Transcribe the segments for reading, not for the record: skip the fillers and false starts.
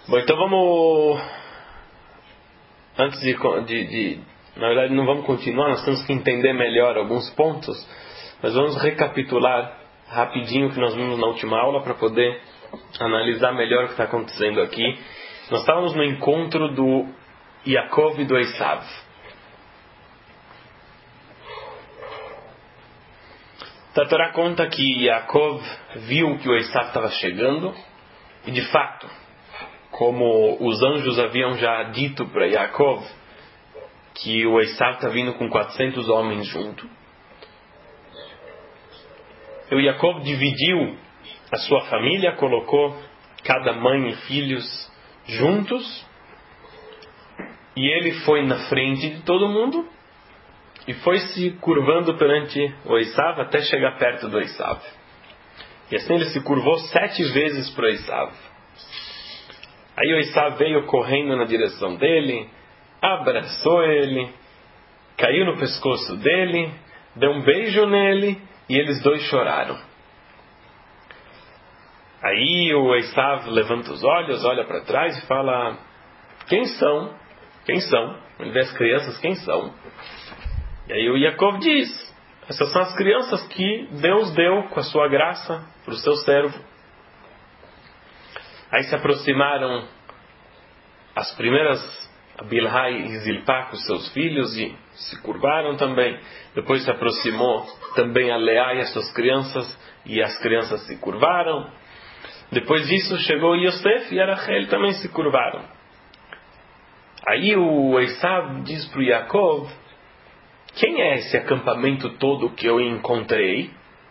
Bom, então vamos... Antes na verdade, não vamos continuar, nós temos que entender melhor alguns pontos, mas vamos recapitular rapidinho o que nós vimos na última aula para poder analisar melhor o que está acontecendo aqui. Nós estávamos no encontro do Yaakov e do Esav. A Torá conta que Yaakov viu que o Esav estava chegando e, de fato, como os anjos haviam já dito para Yaakov que o Esav está vindo com 400 homens junto, o Yaakov dividiu a sua família, colocou cada mãe e filhos juntos, e ele foi na frente de todo mundo e foi se curvando perante o Esav até chegar perto do Esav. E assim ele se curvou 7 vezes para o Esav. Aí o Esav veio correndo na direção dele, abraçou ele, caiu no pescoço dele, deu um beijo nele e eles dois choraram. Aí o Esav levanta os olhos, olha para trás e fala: quem são? Quem são? Ele vê as crianças, quem são? E aí o Yaakov diz: essas são as crianças que Deus deu com a sua graça para o seu servo. Aí se aproximaram as primeiras, a Bilhá e Zilpá, com seus filhos, e se curvaram também. Depois se aproximou também a Leá e as suas crianças, e as crianças se curvaram. Depois disso chegou Yosef e a Rachel, também se curvaram. Aí o Esav diz para o Yaakov: quem é esse acampamento todo que eu encontrei?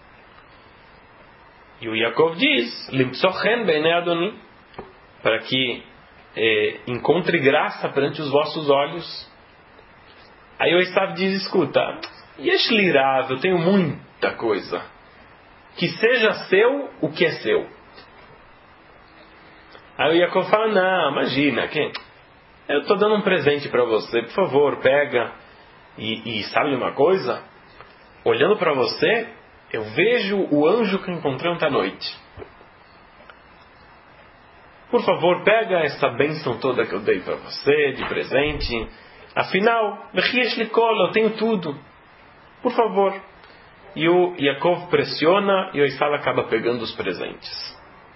E o Yaakov diz: Limtsochen beinei Adoni, para que encontre graça perante os vossos olhos. Aí o Esav diz: escuta, Yesh li rav, eu tenho muita coisa, que seja seu o que é seu. Aí o Yaakov fala: não, imagina, eu estou dando um presente para você, por favor, pega. E sabe uma coisa? Olhando para você, eu vejo o anjo que eu encontrei ontem à noite. Por favor, pega essa bênção toda que eu dei para você, de presente. Afinal, eu tenho tudo. Por favor. E o Yaakov pressiona e o Esav acaba pegando os presentes.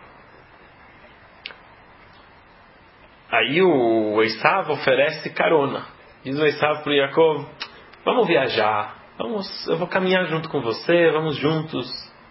Aí o Esav oferece carona. Diz o Esav para o Yaakov: vamos viajar, eu vou caminhar junto com você, vamos juntos.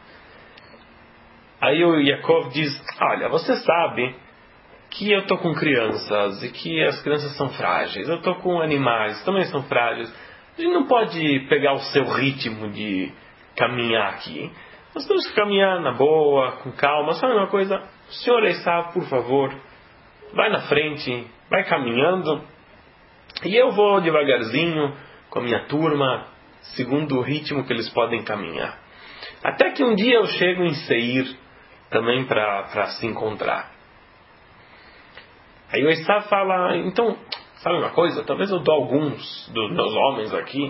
Aí o Yaakov diz: olha, você sabe que eu estou com crianças e que as crianças são frágeis, eu estou com animais, também são frágeis. A gente não pode pegar o seu ritmo de caminhar aqui. Nós temos que caminhar na boa, com calma. Sabe uma coisa? O senhor Esav, por favor, vai na frente, vai caminhando, e eu vou devagarzinho com a minha turma, segundo o ritmo que eles podem caminhar. Até que um dia eu chego em Seir também para se encontrar. Aí o Esav fala: então, sabe uma coisa? Talvez eu dou alguns dos meus homens aqui,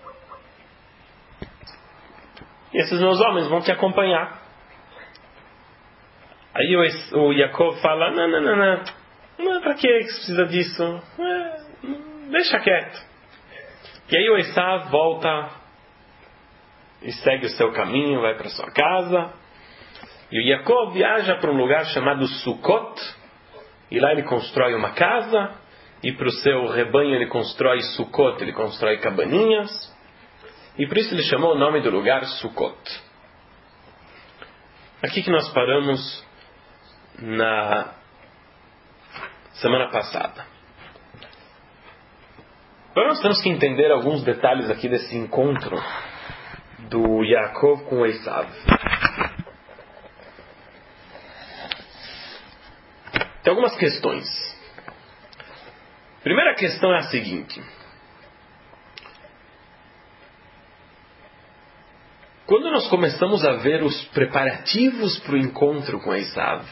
e esses meus homens vão te acompanhar. Aí o Yaakov fala: não, para que você precisa disso? Deixa quieto. E aí o Esav volta e segue o seu caminho, vai para sua casa. E o Yaakov viaja para um lugar chamado Sukkot, e lá ele constrói uma casa, e para o seu rebanho ele constrói Sukkot, ele constrói cabaninhas, e por isso ele chamou o nome do lugar Sukkot. Aqui que nós paramos na semana passada. Agora nós temos que entender alguns detalhes aqui desse encontro do Yaakov com o Esav. Tem algumas questões. Primeira questão é a seguinte: quando nós começamos a ver os preparativos para o encontro com Esav,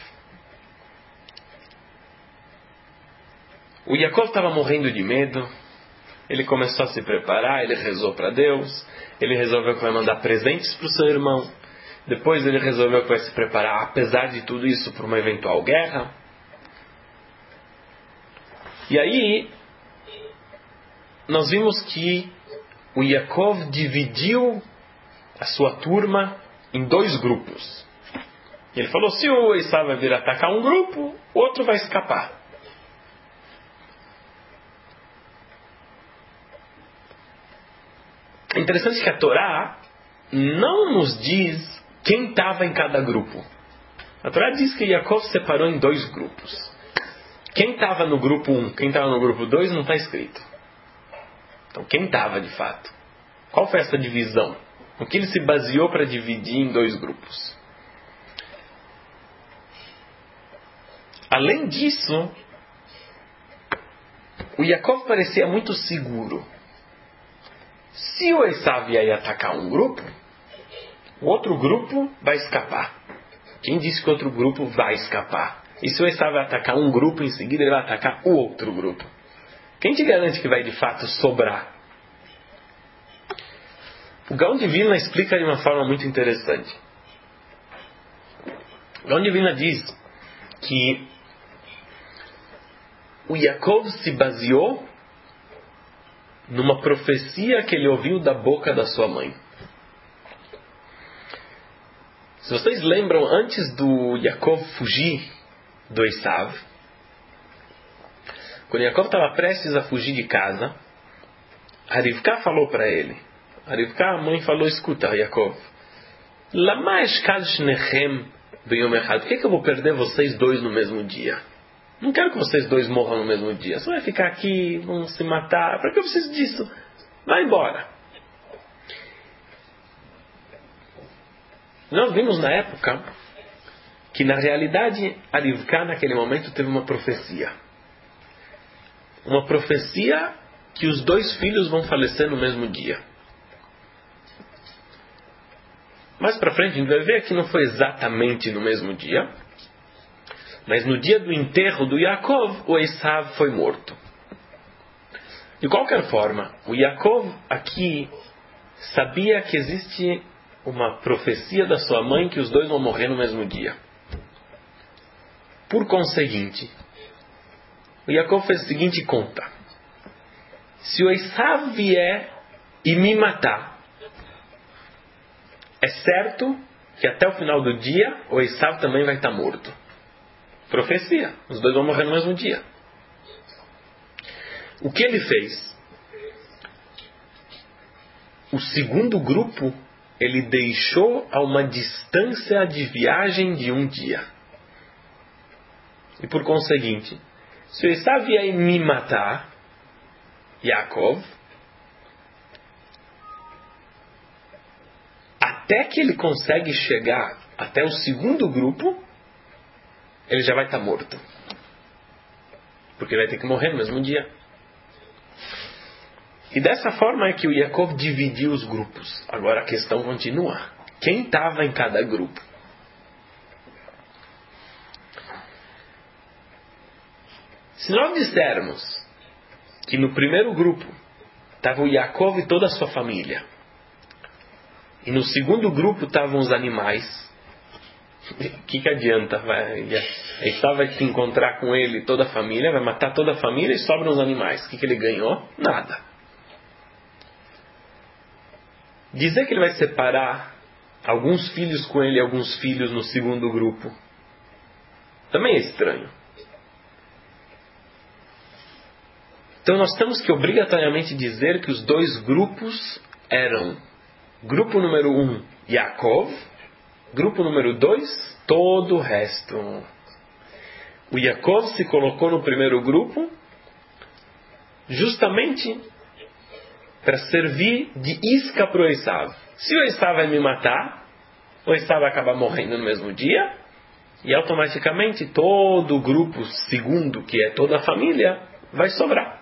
o Yaakov estava morrendo de medo. Ele começou a se preparar, ele rezou para Deus, ele resolveu que vai mandar presentes para o seu irmão. Depois ele resolveu que vai se preparar, apesar de tudo isso, para uma eventual guerra. E aí, nós vimos que o Yaakov dividiu a sua turma em 2 grupos. Ele falou, se o Esaú vai vir atacar um grupo, o outro vai escapar. É interessante que a Torá não nos diz quem estava em cada grupo. A Torá diz que Yaakov separou em 2 grupos. Quem estava no grupo 1, quem estava no grupo 2 não está escrito. Então quem estava de fato? Qual foi essa divisão? O que ele se baseou para dividir em 2 grupos? Além disso, o Yaakov parecia muito seguro. Se o Esaú ia atacar um grupo, o outro grupo vai escapar. Quem disse que o outro grupo vai escapar? E se o Esaú vai atacar um grupo, em seguida ele vai atacar o outro grupo? Quem te garante que vai de fato sobrar? O Gaon de Vilna explica de uma forma muito interessante. O Gaon de Vilna diz que o Yaakov se baseou numa profecia que ele ouviu da boca da sua mãe. Se vocês lembram, antes do Yaakov fugir do Esaú, quando Yaakov estava prestes a fugir de casa, a Rivka falou para ele. A Rivka, a mãe, falou, escuta, Yaakov, lama eshkal shnechem beyom echad. Por que eu vou perder vocês 2 no mesmo dia? Não quero que vocês 2 morram no mesmo dia. Você vai ficar aqui, vão se matar. Para que eu preciso disso? Vai embora. Nós vimos na época que na realidade a Rivka naquele momento teve uma profecia. Uma profecia que os 2 filhos vão falecer no mesmo dia. Mais para frente a gente vai ver que não foi exatamente no mesmo dia. Mas no dia do enterro do Yaakov, o Esaú foi morto. De qualquer forma, o Yaakov aqui sabia que existe uma profecia da sua mãe que os 2 vão morrer no mesmo dia. Por conseguinte, o Yaakov fez a seguinte conta. Se o Esaú vier e me matar, é certo que até o final do dia o Esaú também vai estar morto. Profecia. Os 2 vão morrer no mesmo dia. O que ele fez? O segundo grupo, ele deixou a uma distância de viagem de um dia. E por conseguinte, se o Esaú vier me matar, Yaakov, até que ele consegue chegar até o segundo grupo, ele já vai estar morto. Porque ele vai ter que morrer no mesmo dia. E dessa forma é que o Yaakov dividiu os grupos. Agora a questão continua. Quem estava em cada grupo? Se nós dissermos que no primeiro grupo estava o Yaakov e toda a sua família, e no segundo grupo estavam os animais, o que adianta? Esaú vai se encontrar com ele e toda a família, vai matar toda a família e sobram os animais. O que ele ganhou? Nada. Dizer que ele vai separar alguns filhos com ele e alguns filhos no segundo grupo também é estranho. Então nós temos que obrigatoriamente dizer que os 2 grupos eram grupo número 1, Yaakov, grupo número 2, todo o resto. O Yaakov se colocou no primeiro grupo justamente para servir de isca para o Esaú. Se o Esaú vai me matar, o Esaú vai acabar morrendo no mesmo dia e automaticamente todo o grupo segundo, que é toda a família, vai sobrar.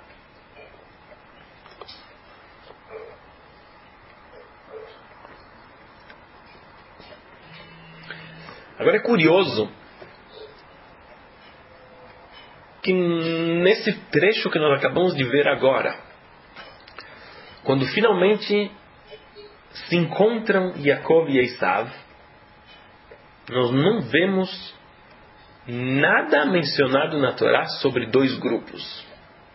Agora é curioso que nesse trecho que nós acabamos de ver agora, quando finalmente se encontram Yaakov e Esaú, nós não vemos nada mencionado na Torá sobre 2 grupos.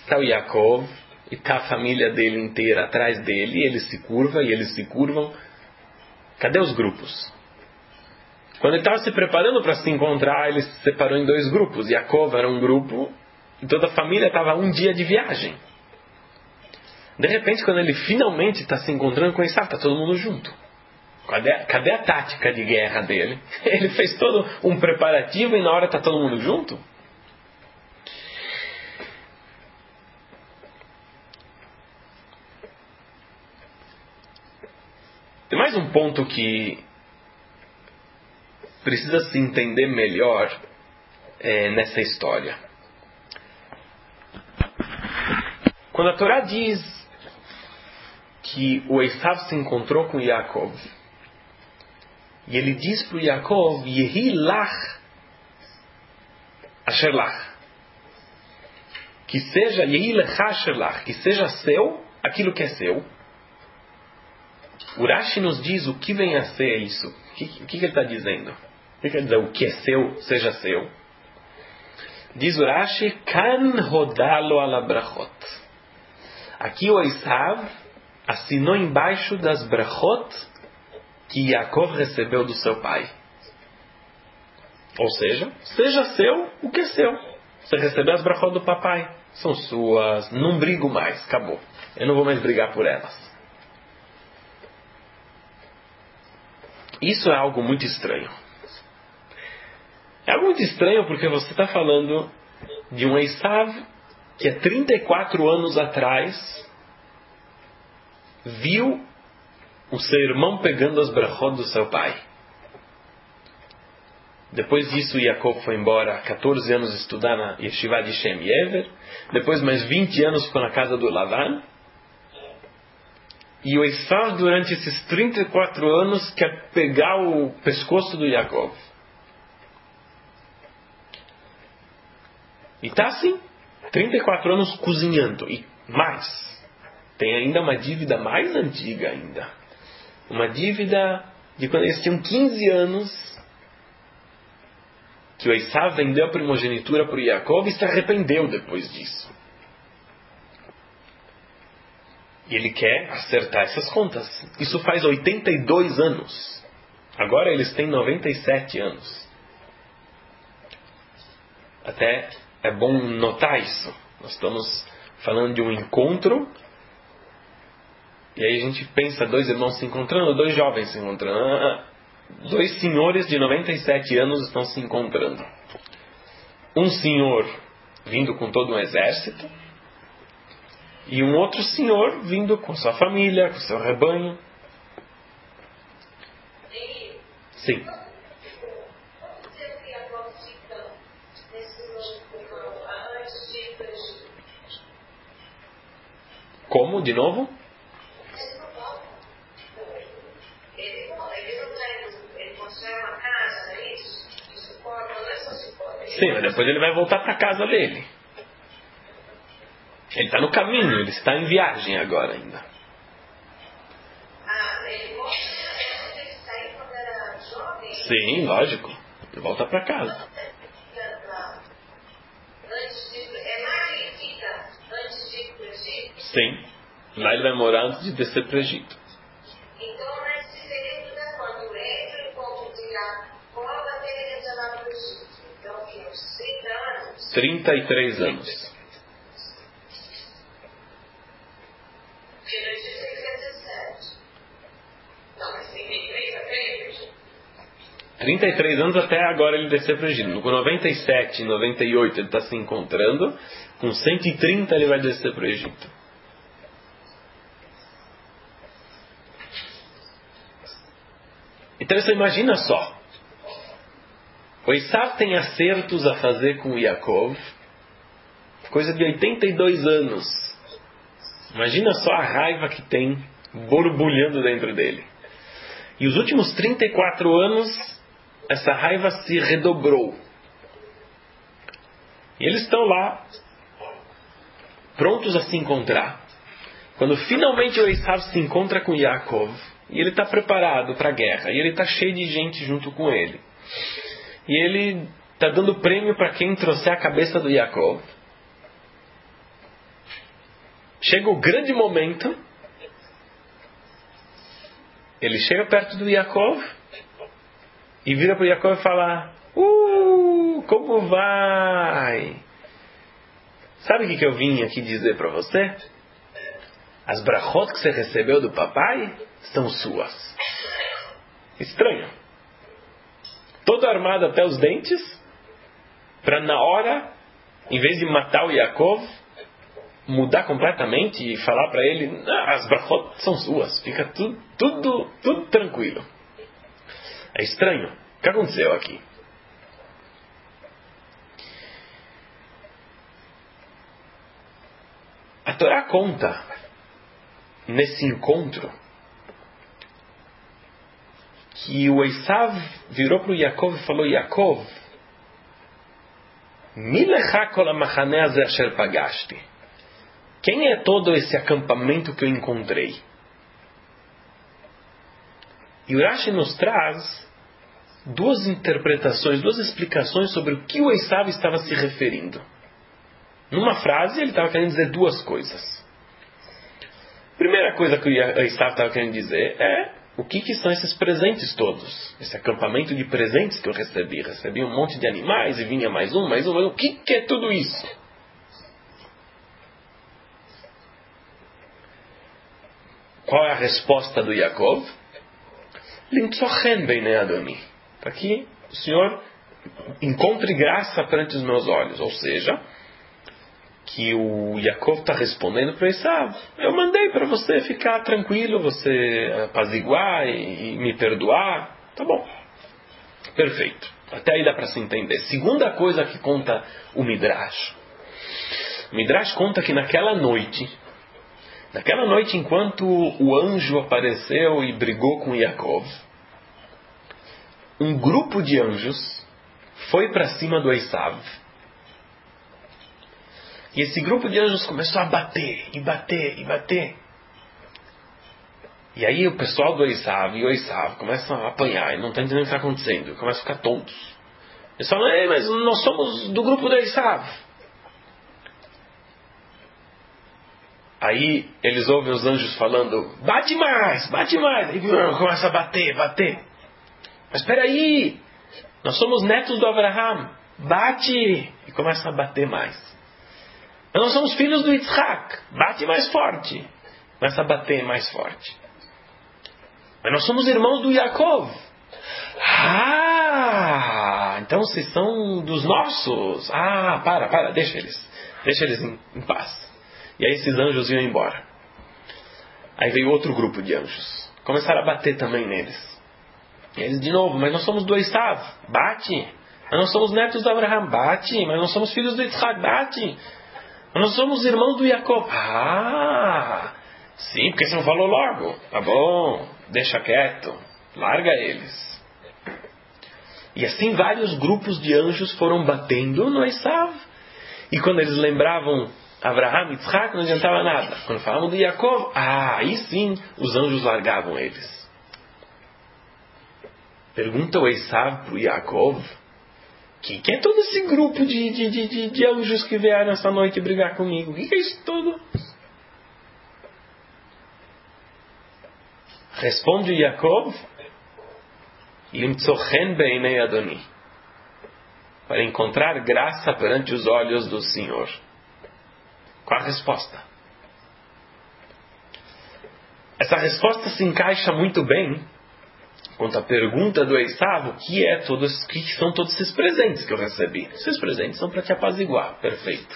está o Yaakov, e está a família dele inteira atrás dele, e ele se curva, e eles se curvam. Cadê os grupos? Quando ele estava se preparando para se encontrar, ele se separou em 2 grupos. Yaakov era um grupo, e toda a família estava 1 dia de viagem. De repente, quando ele finalmente está se encontrando com Esaú, está todo mundo junto. Cadê a tática de guerra dele? Ele fez todo um preparativo e na hora está todo mundo junto? Tem mais um ponto que precisa se entender melhor nessa história. Quando a Torá diz que o Esaú se encontrou com Yaakov, e ele diz para o Yaakov, Yehi lach asher lach, que seja Yehi lecha asher lach, que seja seu aquilo que é seu. Urashi nos diz o que vem a ser isso. O que ele está dizendo? O que quer dizer o que é seu, seja seu? Diz Urashi, kan rodalo ala brachot. Aqui o Esaú assinou embaixo das brachot que Yaakov recebeu do seu pai. Ou seja seu o que é seu. Você recebeu as brachot do papai. São suas. Não brigo mais. Acabou. Eu não vou mais brigar por elas. Isso é algo muito estranho. É algo muito estranho porque você está falando de um Esaú que há 34 anos atrás viu o seu irmão pegando as brachot do seu pai. Depois disso, Yaakov foi embora há 14 anos estudar na Yeshiva de Shem Yever. Depois mais 20 anos ficou na casa do Lavan. E o Esaú, durante esses 34 anos, quer pegar o pescoço do Yaakov. E está assim, 34 anos cozinhando. E mais, tem ainda uma dívida mais antiga ainda. Uma dívida de quando eles tinham 15 anos, que o Esaú vendeu a primogenitura para o Yaakov e se arrependeu depois disso. E ele quer acertar essas contas. Isso faz 82 anos. Agora eles têm 97 anos. Até é bom notar isso. Nós estamos falando de um encontro. E aí a gente pensa 2 irmãos se encontrando, 2 jovens se encontrando. 2 senhores de 97 anos estão se encontrando. Um senhor vindo com todo um exército. E um outro senhor vindo com sua família, com seu rebanho. Sim. Como? De novo? Sim, mas depois ele vai voltar para a casa dele. Ele está no caminho, ele está em viagem agora ainda. Sim, lógico. Ele volta para casa. Sim. Lá ele vai morar antes de descer para o Egito. Então, nesse período da quando entra o encontro de Jacó até ele entrar para o Egito. Então, uns 30 anos. 33 anos. 33 anos até agora ele descer para o Egito. Com 97, 98 ele está se encontrando. Com 130 ele vai descer para o Egito. Então você imagina só. O Esaú tem acertos a fazer com o Yaakov. Coisa de 82 anos. Imagina só a raiva que tem borbulhando dentro dele. E os últimos 34 anos essa raiva se redobrou. E eles estão lá, prontos a se encontrar. Quando finalmente o Esaú se encontra com Yaakov, e ele está preparado para a guerra, e ele está cheio de gente junto com ele. E ele está dando prêmio para quem trouxer a cabeça do Yaakov. chega o grande momento, ele chega perto do Yaakov e vira para o Yaakov e fala: como vai? Sabe o que eu vim aqui dizer para você? As brachot que você recebeu do papai são suas. Estranho. Todo armado até os dentes, para na hora, em vez de matar o Yaakov, mudar completamente e falar para ele: as brachot são suas. Fica tudo tranquilo. É estranho. O que aconteceu aqui? A Torá conta, nesse encontro, que o Esav virou para o Yaakov e falou: Yaakov, mi lecha kol hamachaneh hazeh asher pagashti? Quem é todo esse acampamento que eu encontrei? E o Rashi nos traz duas interpretações, duas explicações sobre o que o Esav estava se referindo. Numa frase, ele estava querendo dizer duas coisas. A primeira coisa que o Esav estava querendo dizer é: o que são esses presentes todos? Esse acampamento de presentes que eu recebi. Recebi um monte de animais e vinha mais um. O que é tudo isso? Qual é a resposta do Yaakov? Limtzochen beinei Adoni. Para que o Senhor encontre graça perante os meus olhos. Ou seja, que o Yaakov está respondendo para Esav: eu mandei para você ficar tranquilo, você apaziguar e me perdoar. Tá bom. Perfeito. Até aí dá para se entender. Segunda coisa que conta o Midrash. O Midrash conta que naquela noite, enquanto o anjo apareceu e brigou com Yaakov, um grupo de anjos foi para cima do Esav. E esse grupo de anjos começou a bater, e bater, e bater. E aí o pessoal do Esav e o Esav começam a apanhar, e não estão entendendo o que está acontecendo, começam a ficar tontos. Eles falam: mas nós somos do grupo do Esav. Aí eles ouvem os anjos falando: bate mais, bate mais. E começa a bater, bater. Mas espera aí, nós somos netos do Abraham. Bate. E começa a bater mais. Mas nós somos filhos do Yitzhak. Bate mais forte. Começa a bater mais forte. Mas nós somos irmãos do Yaakov. Então vocês são dos nossos. Para, deixa eles em paz. E aí esses anjos iam embora. Aí veio outro grupo de anjos. Começaram a bater também neles. E eles de novo: mas nós somos do Esav. Bate. Mas nós somos netos de Abraham. Bate. Mas nós somos filhos do Yitzhak. Bate. Mas nós somos irmãos do Yaakov. Sim, porque você não falou logo. Tá bom, deixa quieto. Larga eles. E assim vários grupos de anjos foram batendo no Esav. E quando eles lembravam Abraham e Yitzhak, não adiantava nada. Quando falavam do Yaakov, aí sim os anjos largavam eles. Pergunta o Esav para o Yaakov: que é todo esse grupo de anjos que vieram essa noite brigar comigo? O que é isso tudo? Responde o Yaakov: Limtzochen beinei Adoni. Para encontrar graça perante os olhos do Senhor. Qual a resposta? Essa resposta se encaixa muito bem quanto à pergunta do Esav: o que são todos esses presentes que eu recebi? Esses presentes são para te apaziguar. Perfeito.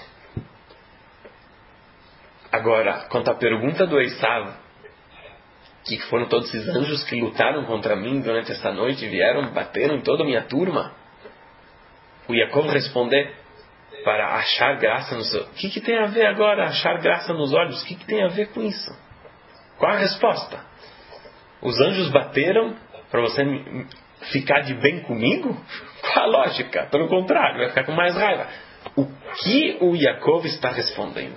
Agora, quanto à pergunta do Esav: que foram todos esses anjos que lutaram contra mim durante essa noite, vieram, bateram em toda a minha turma? O Yaakov responder: para achar graça nos olhos. O que tem a ver agora achar graça nos olhos? O que tem a ver com isso? Qual a resposta? Os anjos bateram para você ficar de bem comigo? Qual a lógica? Pelo contrário, vai ficar com mais raiva. O que o Yaakov está respondendo?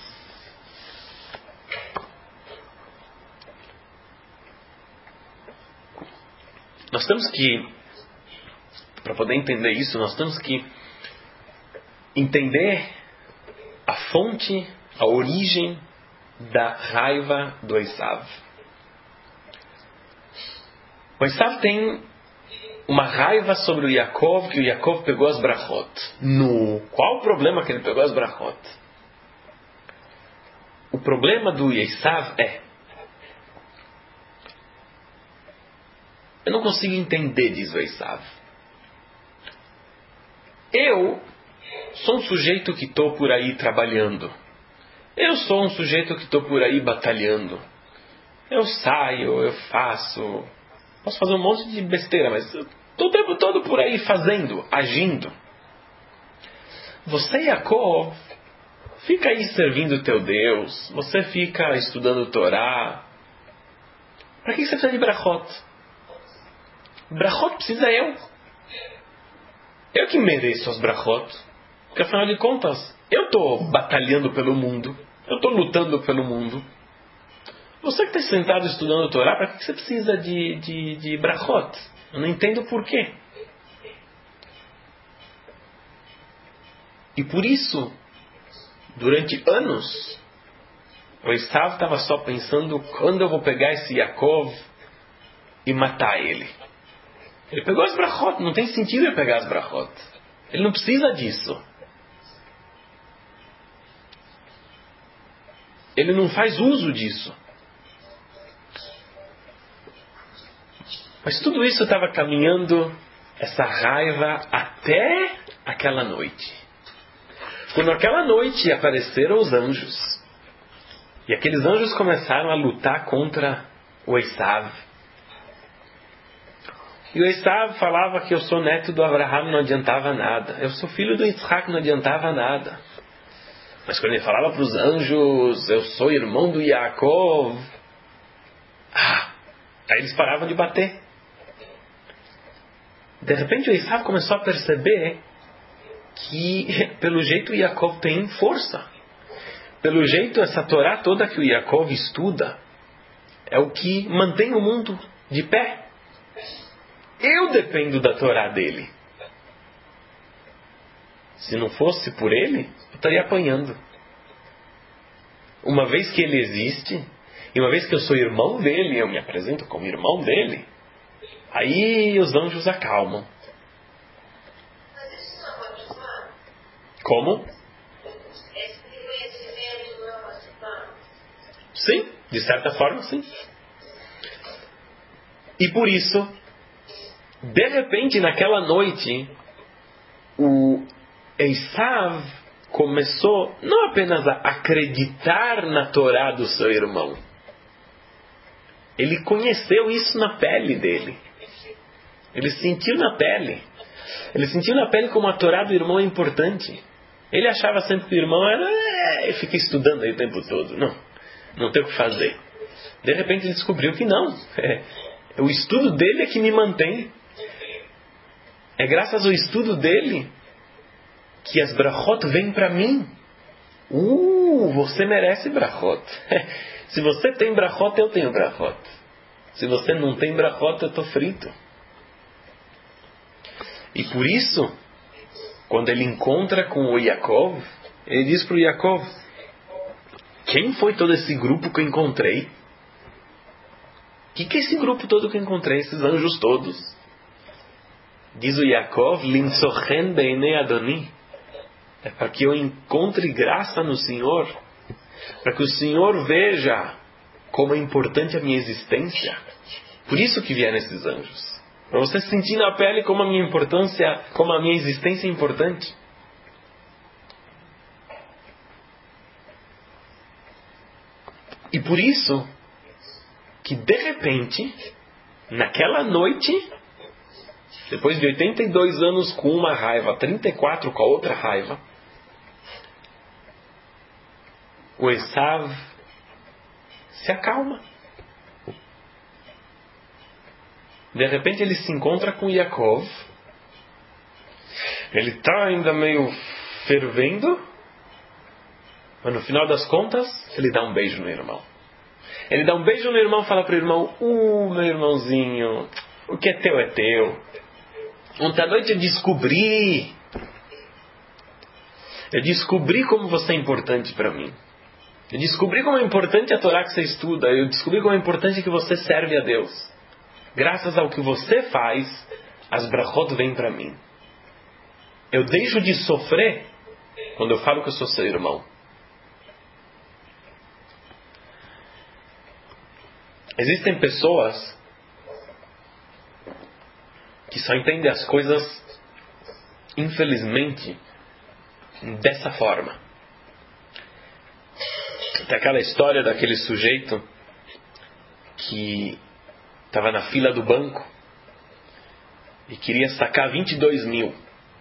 Nós temos que, para poder entender isso, nós temos que entender a fonte, a origem da raiva do Esav. O Esav tem uma raiva sobre o Yaakov, que o Yaakov pegou as brachot. Qual o problema que ele pegou as brachot? O problema do Esav eu não consigo entender, diz o Esav. Eu sou um sujeito que estou por aí trabalhando. Eu sou um sujeito que estou por aí batalhando. Eu saio, eu faço. Posso fazer um monte de besteira, mas estou o tempo todo por aí fazendo, agindo. Você, Yaakov, fica aí servindo o teu Deus. Você fica estudando Torá. Para que você precisa de brachot? Brachot precisa eu. Eu que mereço as brachot. Porque afinal de contas, eu estou batalhando pelo mundo. Eu estou lutando pelo mundo. Você que está sentado estudando Torá, para que você precisa de brachot? Eu não entendo por quê. E por isso, durante anos, o Esav estava só pensando quando eu vou pegar esse Yaakov e matar ele. Ele pegou as brachot, não tem sentido ele pegar as brachot. Ele não precisa disso. Ele não faz uso disso. Mas tudo isso estava caminhando, essa raiva, até aquela noite. Quando aquela noite apareceram os anjos. E aqueles anjos começaram a lutar contra o Esav. E o Esav falava que eu sou neto do Abraham, não adiantava nada. Eu sou filho do Yitzhak, não adiantava nada. Mas quando ele falava para os anjos, eu sou irmão do Yaakov, aí eles paravam de bater. De repente o Esav começou a perceber que, pelo jeito, o Yaakov tem força. Pelo jeito, essa Torá toda que o Yaakov estuda é o que mantém o mundo de pé. Eu dependo da Torá dele. Se não fosse por ele, eu estaria apanhando. Uma vez que ele existe, e uma vez que eu sou irmão dele, eu me apresento como irmão dele, aí os anjos acalmam. Mas isso não é participar? Como? Esse reconhecimento não é participar? Sim, de certa forma, sim. E por isso, de repente, naquela noite, o Esav começou não apenas a acreditar na Torá do seu irmão. Ele conheceu isso na pele dele. Ele sentiu na pele. Ele sentiu na pele como a Torá do irmão é importante. Ele achava sempre que o irmão era... fica estudando aí o tempo todo. Não tem o que fazer. De repente ele descobriu que não. O estudo dele é que me mantém. É graças ao estudo dele que as brachot vêm para mim. Você merece brachot. Se você tem brachot, eu tenho brachot. Se você não tem brachot, eu estou frito. E por isso, quando ele encontra com o Yaakov, ele diz para o Yaakov: quem foi todo esse grupo que eu encontrei? O que é esse grupo todo que eu encontrei? Esses anjos todos? Diz o Yaakov: Limtzochen beinei Adoni. É para que eu encontre graça no Senhor, para que o Senhor veja como é importante a minha existência. Por isso que vieram esses anjos. Para você sentir na pele como a minha importância, como a minha existência é importante. E por isso que de repente, naquela noite, depois de 82 anos com uma raiva, 34 com a outra raiva, o Esav se acalma. De repente ele se encontra com Yaakov. Ele está ainda meio fervendo, mas no final das contas ele dá um beijo no irmão. Ele dá um beijo no irmão e fala para o irmão: meu irmãozinho, o que é teu é teu. Ontem à noite eu descobri como você é importante para mim. Eu descobri como é importante a Torá que você estuda. Eu descobri como é importante que você serve a Deus. Graças ao que você faz, as brachot vêm para mim. Eu deixo de sofrer quando eu falo que eu sou seu irmão. Existem pessoas que só entendem as coisas, infelizmente, dessa forma. Tem aquela história daquele sujeito que estava na fila do banco e queria sacar 22 mil.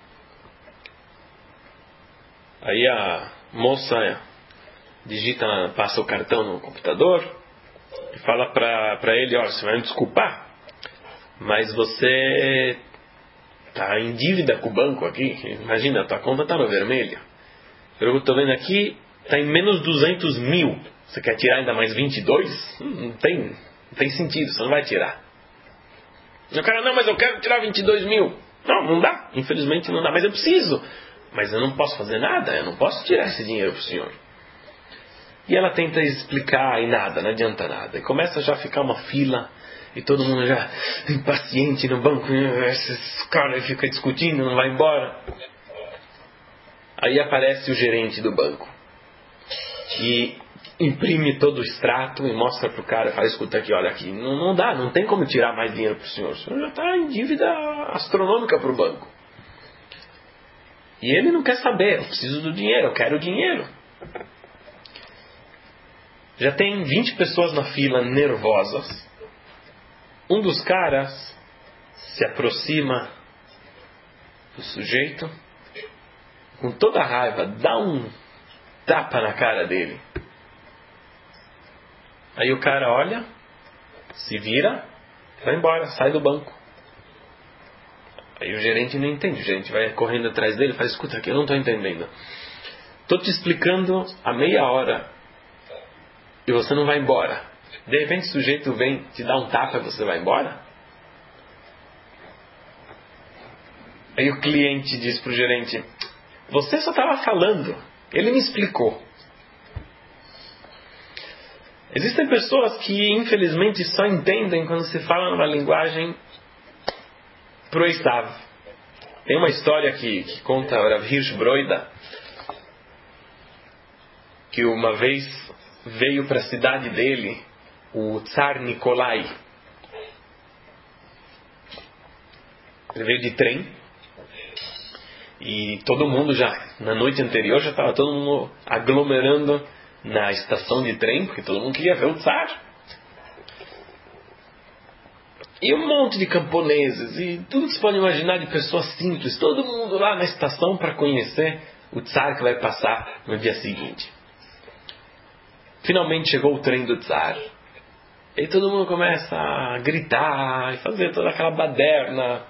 Aí a moça digita, passa o cartão no computador e fala para ele: ó, você vai me desculpar, mas você está em dívida com o banco aqui. Imagina, a tua conta está no vermelho. Pelo que eu estou vendo aqui, está em menos 200 mil. Você quer tirar ainda mais 22? Não tem sentido, você não vai tirar. E o cara: não, mas eu quero tirar 22 mil. Não dá, infelizmente não dá, mas eu preciso. Mas eu não posso fazer nada, eu não posso tirar esse dinheiro para o senhor. E ela tenta explicar e nada, não adianta nada. E começa já a ficar uma fila, e todo mundo já impaciente no banco. Esses caras ficam discutindo, não vai embora. Aí aparece o gerente do banco. E imprime todo o extrato e mostra para o cara e fala: escuta aqui, olha aqui, não dá, não tem como tirar mais dinheiro para o senhor já está em dívida astronômica para o banco. E ele não quer saber: eu preciso do dinheiro, eu quero o dinheiro. Já tem 20 pessoas na fila nervosas. Um dos caras se aproxima do sujeito, com toda a raiva, dá um tapa na cara dele. Aí o cara olha, se vira, vai embora, sai do banco. Aí o gerente não entende, o gerente vai correndo atrás dele e fala: escuta aqui, eu não estou entendendo. Estou te explicando há meia hora e você não vai embora. De repente o sujeito vem te dar um tapa e você vai embora? Aí o cliente diz para o gerente: você só estava falando, ele me explicou. Existem pessoas que infelizmente só entendem quando se fala numa linguagem pro Esav. Tem uma história que conta o Rav Hirsch Broida, que uma vez veio para a cidade dele o Tsar Nikolai. Ele veio de trem e todo mundo já, na noite anterior, já estava todo mundo aglomerando na estação de trem, porque todo mundo queria ver o Tsar. E um monte de camponeses, e tudo que você pode imaginar de pessoas simples, todo mundo lá na estação para conhecer o Tsar que vai passar no dia seguinte. Finalmente chegou o trem do Tsar. E todo mundo começa a gritar e fazer toda aquela baderna.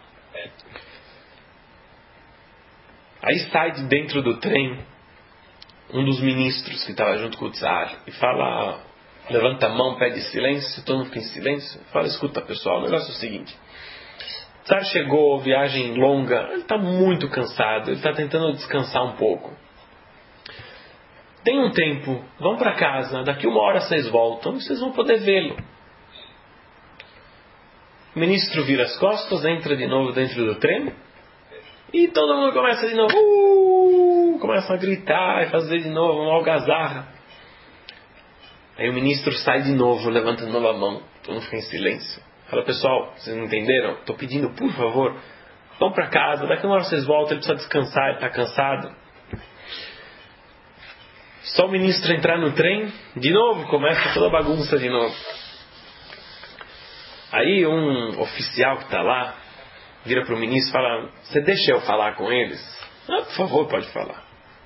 Aí sai de dentro do trem um dos ministros que estava junto com o Tsar e fala, levanta a mão, pede silêncio, todo mundo fica em silêncio. Fala: escuta pessoal, o negócio é o seguinte: o Tsar chegou, viagem longa, ele está muito cansado, ele está tentando descansar um pouco. Tem um tempo, vão para casa, daqui 1 hora vocês voltam, vocês vão poder vê-lo. O ministro vira as costas, entra de novo dentro do trem, e todo mundo começa de novo, começa a gritar e fazer de novo uma algazarra. Aí o ministro sai de novo, levanta de novo a mão, todo mundo fica em silêncio. Fala: pessoal, vocês não entenderam? Estou pedindo, por favor, vão para casa, daqui 1 hora vocês voltam, ele precisa descansar, ele está cansado. Só o ministro entrar no trem, de novo, começa toda a bagunça de novo. Aí um oficial que está lá, vira para o ministro e fala: você deixa eu falar com eles? Ah, por favor, pode falar.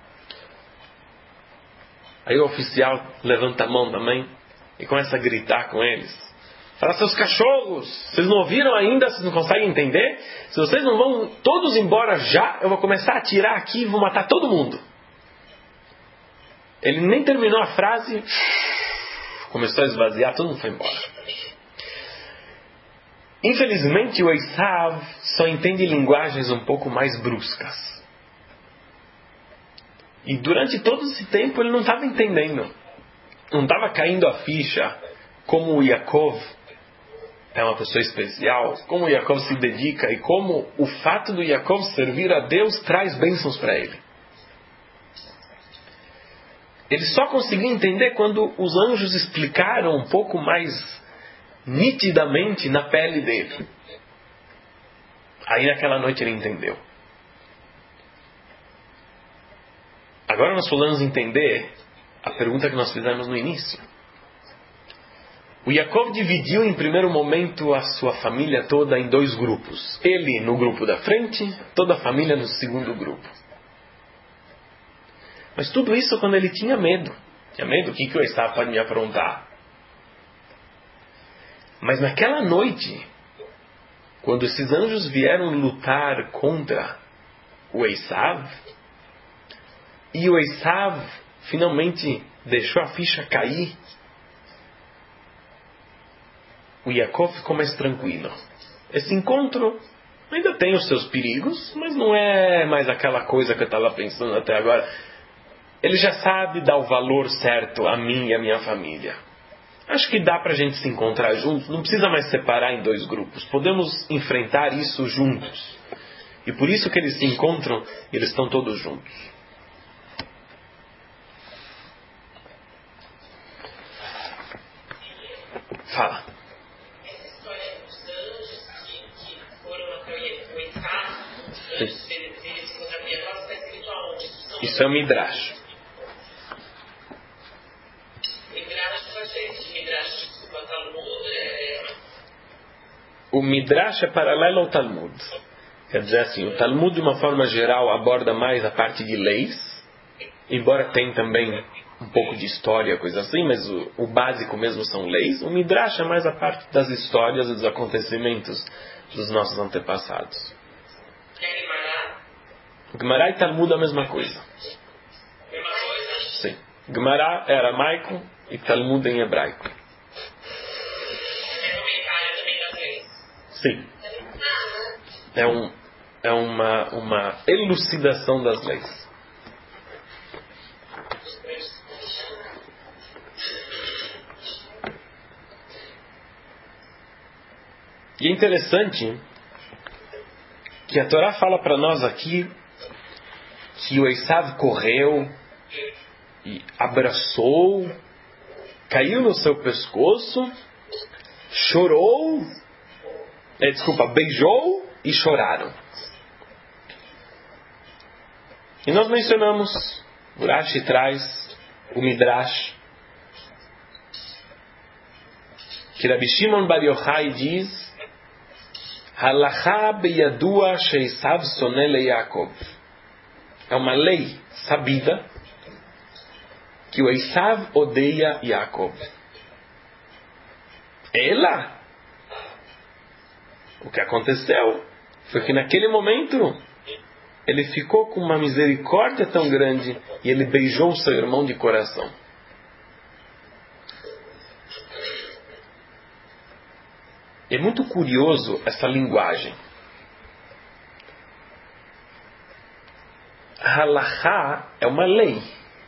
Aí o oficial levanta a mão também e começa a gritar com eles. Fala: seus cachorros, vocês não ouviram ainda? Vocês não conseguem entender? Se vocês não vão todos embora já, eu vou começar a atirar aqui e vou matar todo mundo. Ele nem terminou a frase, começou a esvaziar, todo mundo foi embora. Infelizmente o Esav só entende linguagens um pouco mais bruscas. E durante todo esse tempo ele não estava entendendo. não estava caindo a ficha como o Yaakov é uma pessoa especial, como o Yaakov se dedica e como o fato do Yaakov servir a Deus traz bênçãos para ele. Ele só conseguiu entender quando os anjos explicaram um pouco mais nitidamente na pele dele. Aí naquela noite ele entendeu. Agora nós podemos entender a pergunta que nós fizemos no início. O Yaakov dividiu em primeiro momento a sua família toda em 2 grupos. Ele no grupo da frente, toda a família no segundo grupo. Mas tudo isso quando ele tinha medo. Tinha medo, o que o Esaú pode me aprontar? Mas naquela noite, quando esses anjos vieram lutar contra o Esaú, e o Esaú finalmente deixou a ficha cair, o Yaakov ficou mais tranquilo. Esse encontro ainda tem os seus perigos, mas não é mais aquela coisa que eu estava pensando até agora. Ele já sabe dar o valor certo a mim e a minha família. Acho que dá para a gente se encontrar juntos. Não precisa mais separar em 2 grupos. Podemos enfrentar isso juntos. E por isso que eles se encontram, eles estão todos juntos. Fala. Essa história dos anjos que foram até o Esaú, os anjos eles encontraram Yaakov, está escrito aonde? Isso é o Midrash. O Midrash é paralelo ao Talmud. Quer dizer assim, o Talmud de uma forma geral aborda mais a parte de leis, embora tenha também um pouco de história, coisa assim, mas o básico mesmo são leis. O Midrash é mais a parte das histórias e dos acontecimentos dos nossos antepassados. O Gemara e Talmud é a mesma coisa. Sim. Gemara é aramaico e Talmud em hebraico. Sim. É uma elucidação das leis. E é interessante que a Torá fala para nós aqui que o Esaú correu e abraçou, caiu no seu pescoço, chorou, beijou e choraram. E nós mencionamos, o Rashi traz o Midrash, que Rabi Shimon Bar Yochai diz: Halachá beyadua she'esav soneh le Yaakov. É uma lei sabida que o Esaú odeia Yaakov. O que aconteceu foi que naquele momento ele ficou com uma misericórdia tão grande e ele beijou seu irmão de coração. É muito curioso essa linguagem. Halachá é uma lei.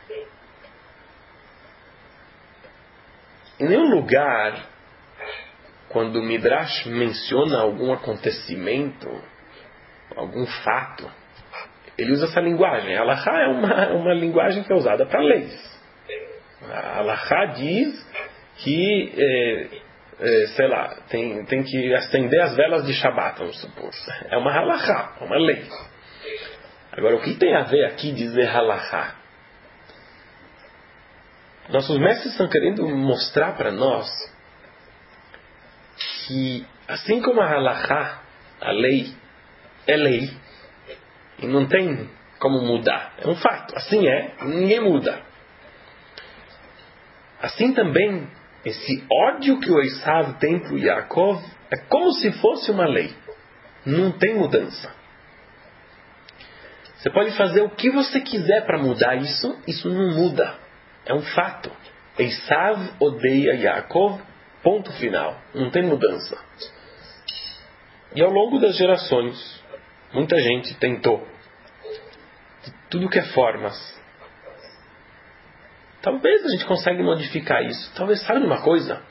Em nenhum lugar, quando o Midrash menciona algum acontecimento, algum fato, ele usa essa linguagem. A Halachá é uma linguagem que é usada para leis. A Halachá diz que, tem que acender as velas de Shabat, vamos supor. É uma Halachá, é uma lei. Agora, o que tem a ver aqui dizer Halachá? Nossos mestres estão querendo mostrar para nós que, assim como a Halachá, a lei, é lei, e não tem como mudar. É um fato. Assim é, ninguém muda. Assim também, esse ódio que o Esaú tem para o Yaakov é como se fosse uma lei. Não tem mudança. Você pode fazer o que você quiser para mudar isso, isso não muda. É um fato. Esaú odeia Yaakov, ponto final. Não tem mudança. E ao longo das gerações, muita gente tentou, de tudo que é formas, Talvez a gente consiga modificar isso. Talvez, sabe de uma coisa?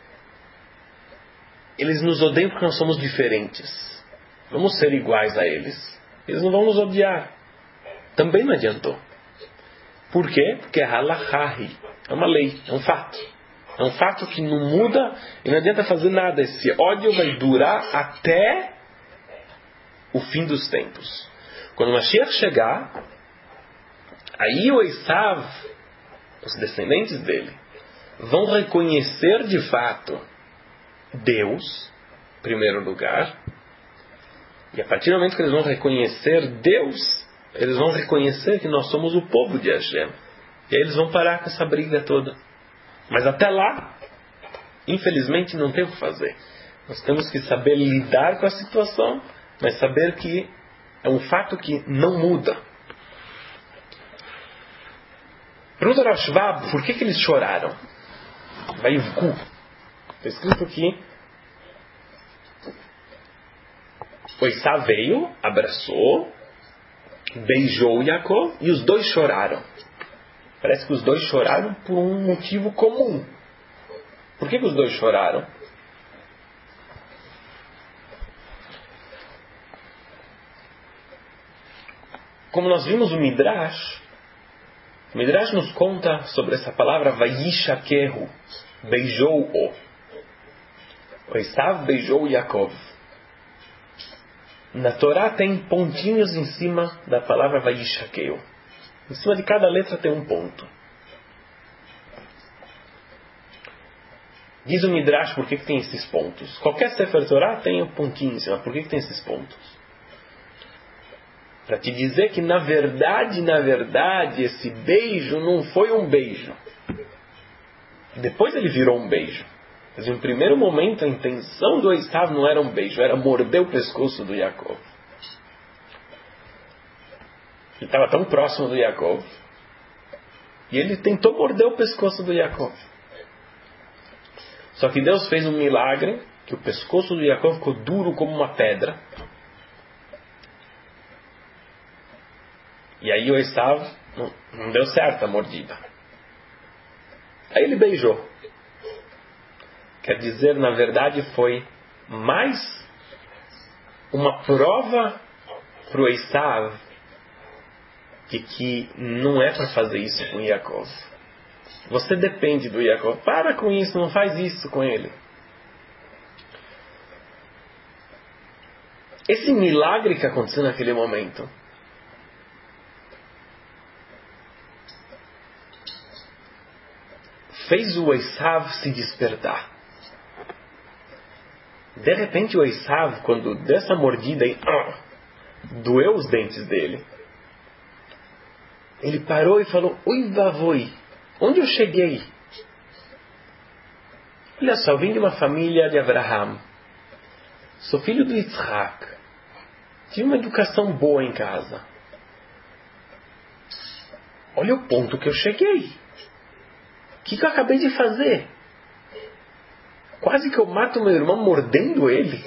Eles nos odeiam porque nós somos diferentes. Vamos ser iguais a eles. Eles não vão nos odiar. Também não adiantou. Por quê? Porque é halachahi. É uma lei, é um fato. É um fato que não muda e não adianta fazer nada. Esse ódio vai durar até o fim dos tempos. Quando o Mashiach chegar, aí o Esav, os descendentes dele, vão reconhecer de fato Deus, em primeiro lugar. E a partir do momento que eles vão reconhecer Deus, eles vão reconhecer que nós somos o povo de Hashem. E aí eles vão parar com essa briga toda. Mas até lá, infelizmente, não tem o que fazer. Nós temos que saber lidar com a situação, mas saber que é um fato que não muda. Pergunta ao Shvab, por que eles choraram? Vaivku. Está escrito aqui. O Esav veio, abraçou, beijou Yaakov e os dois choraram. Parece que os dois choraram por um motivo comum. Por que os dois choraram? Como nós vimos o Midrash nos conta sobre essa palavra Vayishakehu, beijou-o. O Esav beijou Yaakov. Na Torá tem pontinhos em cima da palavra Vayishakehu. Em cima de cada letra tem um ponto. Diz o Midrash por que tem esses pontos. Qualquer Sefer Torá tem um pontinho em cima. Por que tem esses pontos? Para te dizer que na verdade, esse beijo não foi um beijo. Depois ele virou um beijo. Mas em um primeiro momento a intenção do Esav não era um beijo, era morder o pescoço do Yaakov. Ele estava tão próximo do Yaakov. E ele tentou morder o pescoço do Yaakov. Só que Deus fez um milagre, que o pescoço do Yaakov ficou duro como uma pedra. E aí o Esav não deu certo a mordida. Aí ele beijou. Quer dizer, na verdade, foi mais uma prova para o Esav de que não é para fazer isso com Yaakov. Você depende do Yaakov. Para com isso, não faz isso com ele. Esse milagre que aconteceu naquele momento fez o Esav se despertar. De repente o Esav, quando deu essa mordida aí, doeu os dentes dele. Ele parou e falou: oi, vavoi, onde eu cheguei? Olha só, eu vim de uma família de Abraham. Sou filho do Yitzhak. Tive uma educação boa em casa. Olha o ponto que eu cheguei. O que eu acabei de fazer? Quase que eu mato meu irmão mordendo ele.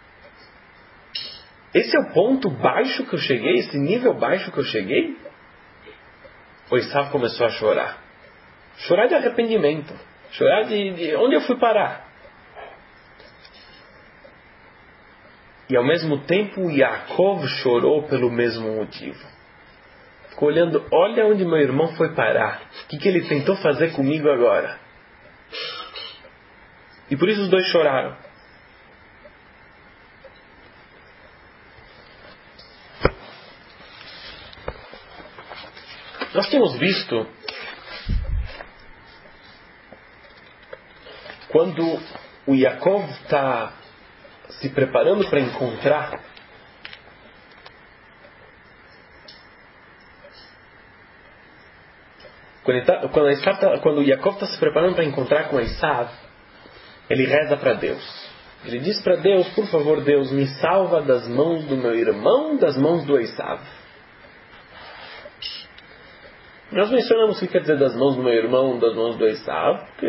Esse é o ponto baixo que eu cheguei? Esse nível baixo que eu cheguei? O Esav começou a chorar. Chorar de arrependimento. Chorar de onde eu fui parar. E ao mesmo tempo Yaakov chorou pelo mesmo motivo. Ficou olhando, olha onde meu irmão foi parar. O que ele tentou fazer comigo agora? E por isso os dois choraram. Nós temos visto quando o Yaakov está se preparando para encontrar quando o Yaakov está se preparando para encontrar com Esav, ele reza para Deus. Ele diz para Deus: por favor, Deus, me salva das mãos do meu irmão, das mãos do Esav. Nós mencionamos o que quer dizer das mãos do meu irmão, das mãos do Esav, porque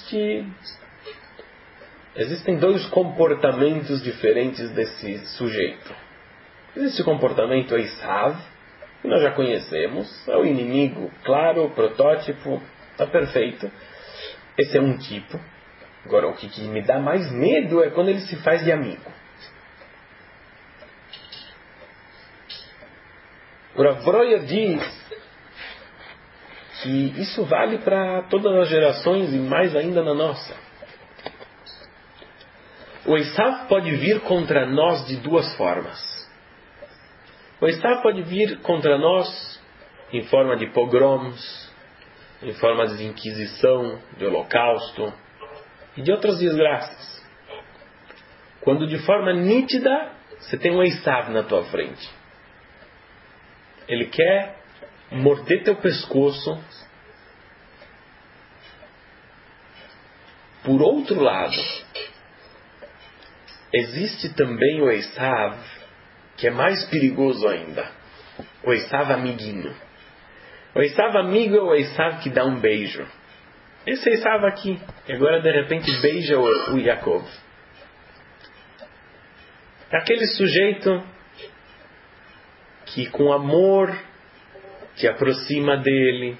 existem dois comportamentos diferentes desse sujeito. Existe o comportamento Esav, que nós já conhecemos, é o inimigo, claro, o protótipo, Está perfeito. Esse é um tipo. Agora, o que me dá mais medo é quando ele se faz de amigo. O Rav Breuer diz que isso vale para todas as gerações e mais ainda na nossa. O Esav pode vir contra nós de duas formas. O Esav pode vir contra nós em forma de pogroms, em forma de inquisição, de holocausto e de outras desgraças. Quando de forma nítida você tem um Esav na tua frente. Ele quer morder teu pescoço. Por outro lado, existe também o Esav, que é mais perigoso ainda. O Esav amiguinho. O Esav amigo é o Esav que dá um beijo. Esse Esav aqui, que agora de repente beija o Yaakov. Aquele sujeito que com amor te aproxima dele.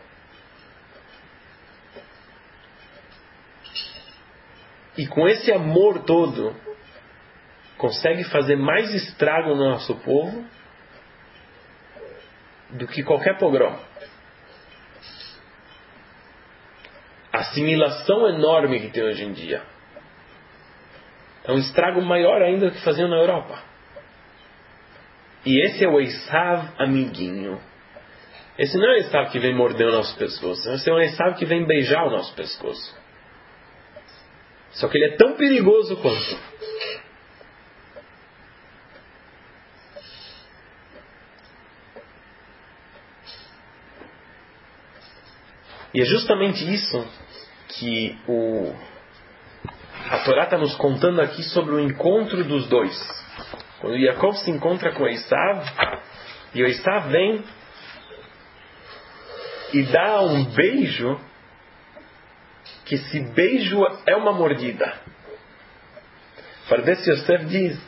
E com esse amor todo, consegue fazer mais estrago no nosso povo do que qualquer pogrom. A assimilação enorme que tem hoje em dia é um estrago maior ainda do que faziam na Europa. E esse é o Esav amiguinho. Esse não é o Esav que vem morder o nosso pescoço. Esse é o Esav que vem beijar o nosso pescoço. Só que ele é tão perigoso quanto. E é justamente isso que a Torá está nos contando aqui sobre o encontro dos dois. Quando Yaakov se encontra com Esav, e o Esav vem e dá um beijo, que esse beijo é uma mordida. Pardes Yosef diz,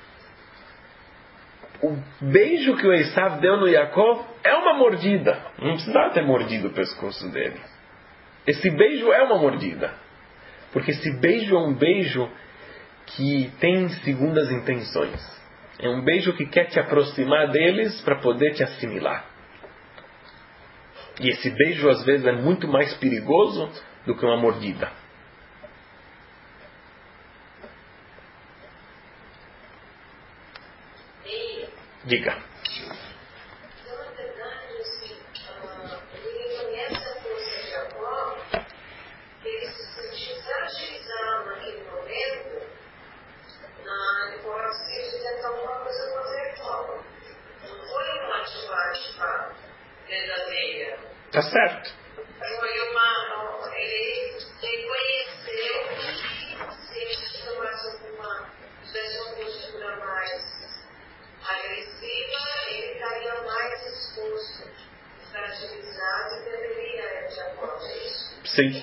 o beijo que o Esav deu no Yaakov é uma mordida. Não precisava ter mordido o pescoço dele. Esse beijo é uma mordida. Porque esse beijo é um beijo que tem segundas intenções. É um beijo que quer te aproximar deles para poder te assimilar. E esse beijo às vezes é muito mais perigoso do que uma mordida. Diga. Então, na verdade, assim, ele reconhece a força de Jacó, que ele se sentiu fragilizado naquele momento, na hipótese de tentar alguma coisa contra Jacó. Não foi uma atitude verdadeira. Tá certo. Foi uma. Ele reconheceu que se ele tomasse alguma. Tivesse uma postura mais agressiva, ele estaria mais exposto, fragilizado e deveria de acordo a isso. Sim.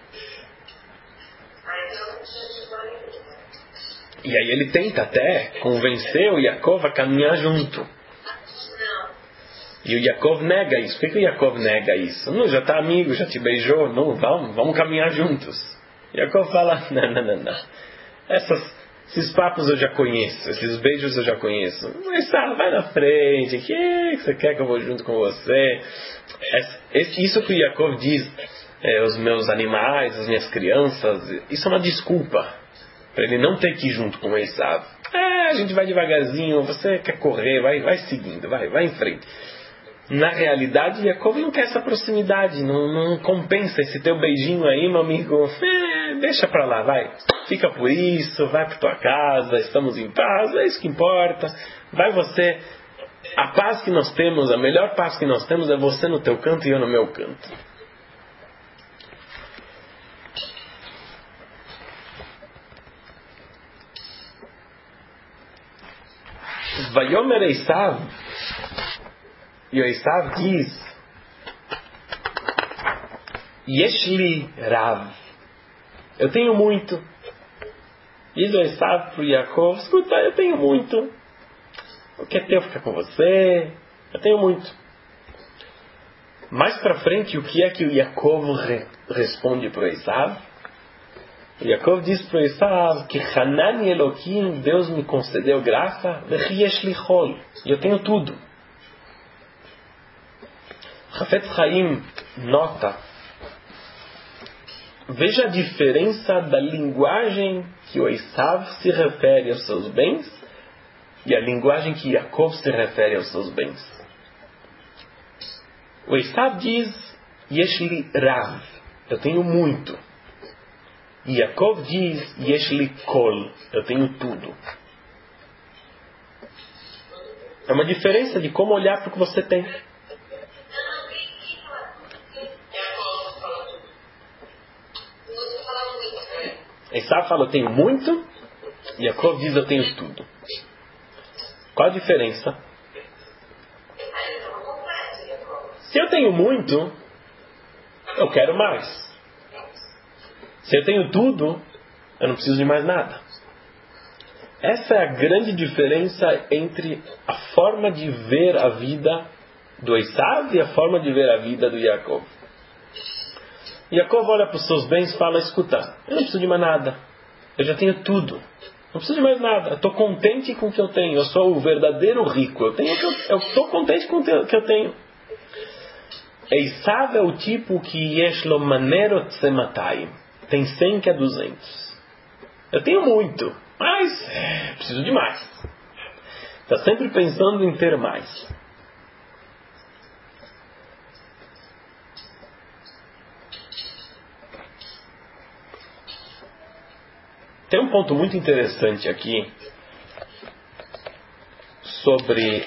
Então, Jacó. E aí ele tenta até convencer o Yaakov a caminhar junto. Não. E o Yaakov nega isso. Por que o Yaakov nega isso? Não, já está amigo, já te beijou. Não, vamos caminhar juntos. Yaakov fala, não. Esses papos eu já conheço. Esses beijos eu já conheço. Mas vai na frente. O que você quer que eu vou junto com você? Isso que o Yaakov diz, os meus animais, as minhas crianças, isso é uma desculpa para ele não ter que ir junto com o Esav. A gente vai devagarzinho. Você quer correr, vai seguindo, vai em frente. Na realidade, Yaakov não quer essa proximidade, não compensa esse teu beijinho aí, meu amigo. Deixa pra lá, vai. Fica por isso, vai pra tua casa, estamos em paz, é isso que importa. Vai você. A paz que nós temos, a melhor paz que nós temos é você no teu canto e eu no meu canto. Vayomer Esav, e o Esav diz, Yeshli Rav, eu tenho muito. Diz o Esav para o Yaakov, escuta, eu tenho muito. O que é teu fica com você, eu tenho muito. Mais para frente, o que é que o Yaakov responde para o Esav? O Yaakov diz para o Esav que Hanani Elohim, Deus me concedeu graça, e eu tenho tudo. Hafetz Chaim nota, veja a diferença da linguagem que o Esav se refere aos seus bens e a linguagem que Yaakov se refere aos seus bens. O Esav diz, Yeshli Rav, eu tenho muito. E Yaakov diz, Yeshli Kol, eu tenho tudo. É uma diferença de como olhar para o que você tem. Esav fala, eu tenho muito. E Yaakov diz, eu tenho tudo. Qual a diferença? Se eu tenho muito, eu quero mais. Se eu tenho tudo, eu não preciso de mais nada. Essa é a grande diferença entre a forma de ver a vida do Esav e a forma de ver a vida do Yaakov. Yaakov olha para os seus bens e fala, escuta, eu não preciso de mais nada. Eu já tenho tudo. Não preciso de mais nada. Eu estou contente com o que eu tenho. Eu sou o verdadeiro rico. Eu estou contente com o que eu tenho. Esav é o tipo que yeshlo manero tzematai. Tem 100 que é 200. Eu tenho muito, mas preciso de mais. Está sempre pensando em ter mais. Tem um ponto muito interessante aqui sobre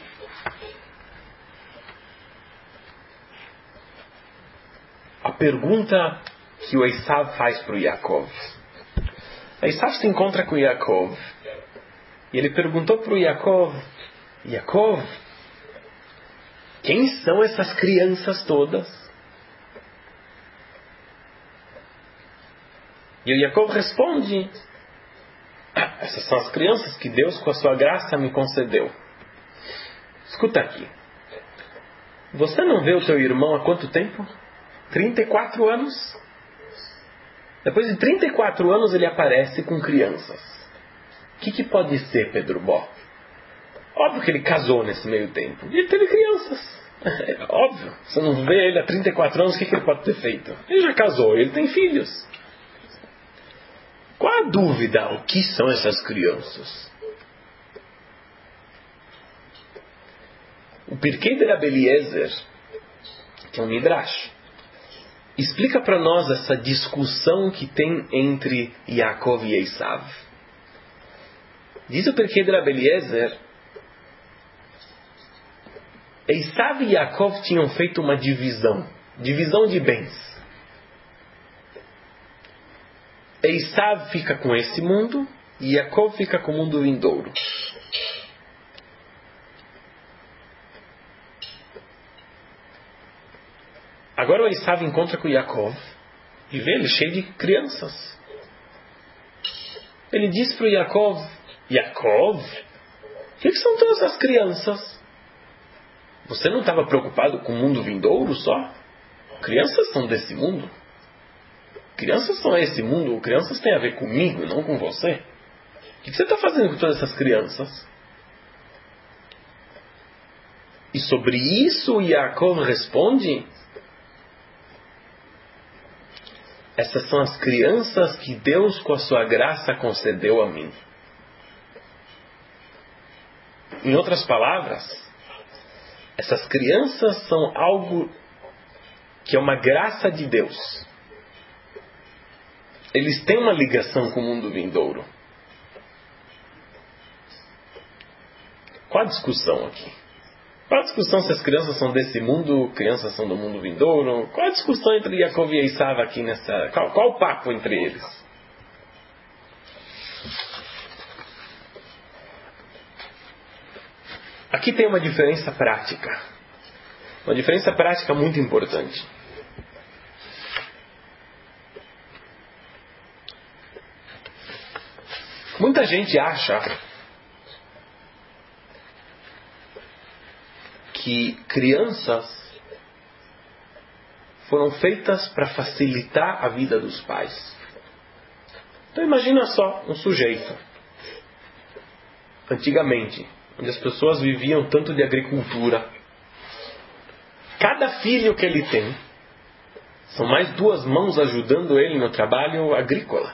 a pergunta que o Esav faz para o Yaakov. O Esav se encontra com o Yaakov e ele perguntou para o Yaakov, Yaakov, quem são essas crianças todas? E o Yaakov responde, essas são as crianças que Deus com a sua graça me concedeu. Escuta aqui, você não vê o teu irmão há quanto tempo? 34 anos. Depois de 34 anos ele aparece com crianças. O que pode ser, Pedro Bó? Óbvio que ele casou nesse meio tempo. E ele teve crianças. É óbvio. Você não vê ele há 34 anos, o que ele pode ter feito? Ele já casou, ele tem filhos. Qual a dúvida? O que são essas crianças? O Pirkei de Rabbi Eliezer, que é um Midrash, explica para nós essa discussão que tem entre Yaakov e Esav. Diz o Pirkei de Rabbi Eliezer, Esav e Yaakov tinham feito uma divisão de bens. Esav fica com esse mundo e Yaakov fica com o mundo vindouro. Agora o Esav encontra com o Yaakov e vê ele cheio de crianças. Ele diz para o Yaakov, Yaakov, o que são todas essas crianças? Você não estava preocupado com o mundo vindouro só? Crianças são desse mundo. Crianças são esse mundo. Crianças têm a ver comigo, não com você. O que você está fazendo com todas essas crianças? E sobre isso Yaakov responde, essas são as crianças que Deus com a sua graça concedeu a mim. Em outras palavras, essas crianças são algo que é uma graça de Deus. Eles têm uma ligação com o mundo vindouro. Qual a discussão aqui? Qual a discussão se as crianças são desse mundo, crianças são do mundo vindouro? Qual a discussão entre Yaakov e Esav aqui nessa... Qual o papo entre eles? Aqui tem uma diferença prática. Uma diferença prática muito importante. Muita gente acha que crianças foram feitas para facilitar a vida dos pais. Então imagina só um sujeito, antigamente, onde as pessoas viviam tanto de agricultura. Cada filho que ele tem, são mais 2 mãos ajudando ele no trabalho agrícola.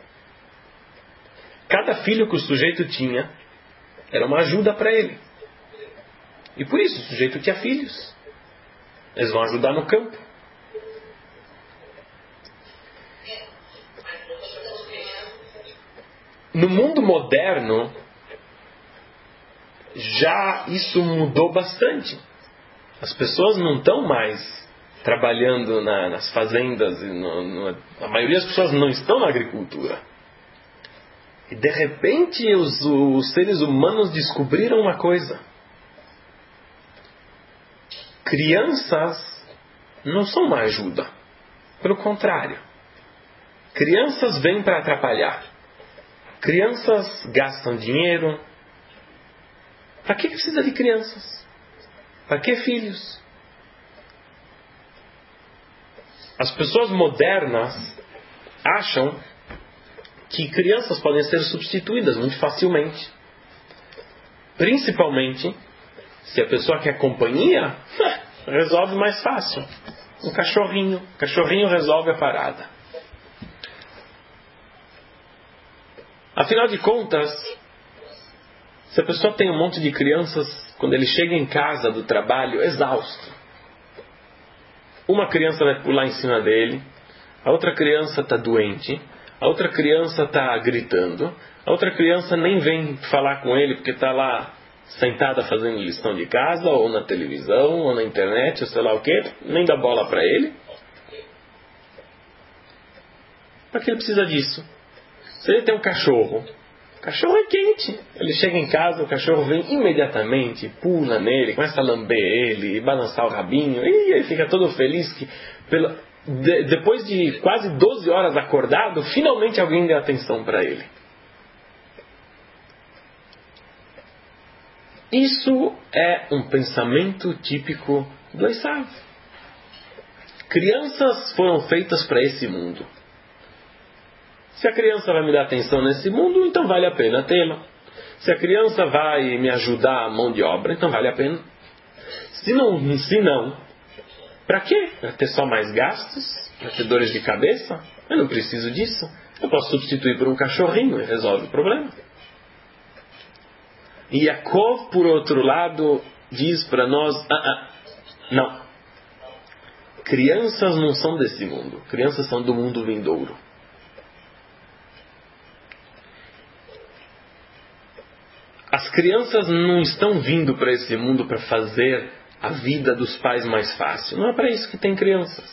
Cada filho que o sujeito tinha, era uma ajuda para ele. E por isso o sujeito tinha filhos. Eles vão ajudar no campo. No mundo moderno, já isso mudou bastante. As pessoas não estão mais trabalhando nas fazendas. A maioria das pessoas não estão na agricultura. E de repente os seres humanos descobriram uma coisa. Crianças não são uma ajuda. Pelo contrário. Crianças vêm para atrapalhar. Crianças gastam dinheiro. Para que precisa de crianças? Para que filhos? As pessoas modernas acham que crianças podem ser substituídas muito facilmente. Principalmente se a pessoa quer companhia, resolve mais fácil. Um cachorrinho. O cachorrinho resolve a parada. Afinal de contas, se a pessoa tem um monte de crianças, quando ele chega em casa do trabalho, exausto. Uma criança vai pular em cima dele, a outra criança está doente, a outra criança está gritando, a outra criança nem vem falar com ele porque está lá sentada fazendo lição de casa, ou na televisão, ou na internet, ou sei lá o que, nem dá bola para ele. Para que ele precisa disso? Se ele tem um cachorro, o cachorro é quente. Ele chega em casa, o cachorro vem imediatamente, pula nele, começa a lamber ele, balançar o rabinho, e ele fica todo feliz que depois de quase 12 horas acordado, finalmente alguém deu atenção para ele. Isso é um pensamento típico do Esav. Crianças foram feitas para esse mundo. Se a criança vai me dar atenção nesse mundo, então vale a pena tê-la. Se a criança vai me ajudar a mão de obra, então vale a pena. Se não, para quê? Para ter só mais gastos? Para ter dores de cabeça? Eu não preciso disso. Eu posso substituir por um cachorrinho e resolve o problema. E Yaakov, por outro lado, diz para nós, não. Crianças não são desse mundo. Crianças são do mundo vindouro. As crianças não estão vindo para esse mundo para fazer a vida dos pais mais fácil. Não é para isso que tem crianças.